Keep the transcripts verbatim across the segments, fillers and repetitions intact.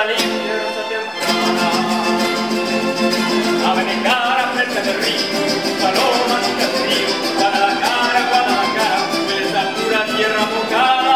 limpia hermosa temporada. Ave de cara frente del río, paloma y caserío, Guadalajara, Guadalajara, belleza pura tierra mojada.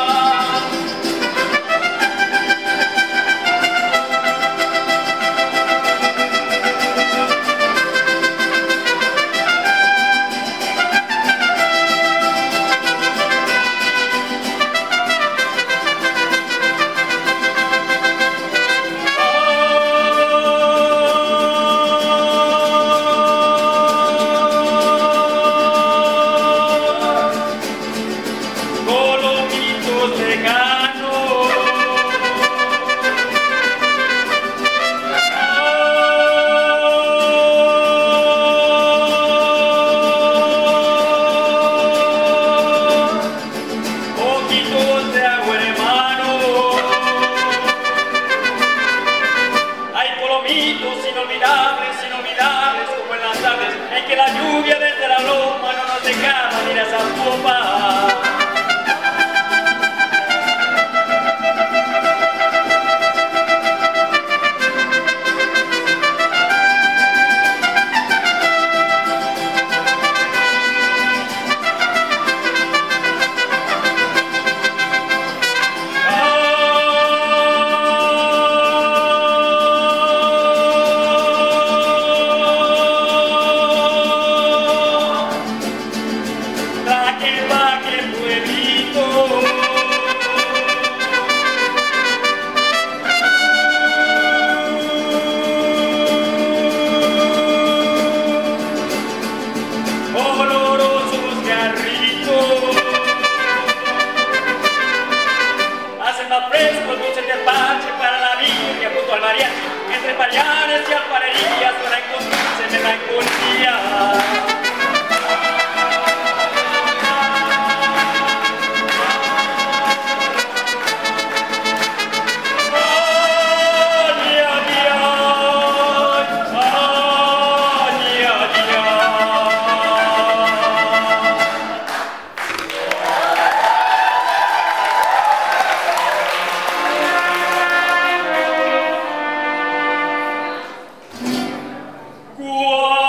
Inolvidables, inolvidables como en las tardes en que la lluvia desde la loma no nos dejaba ir a Zapopan. Entre payares y alfarerías para encontrarse melancolía. Whoa!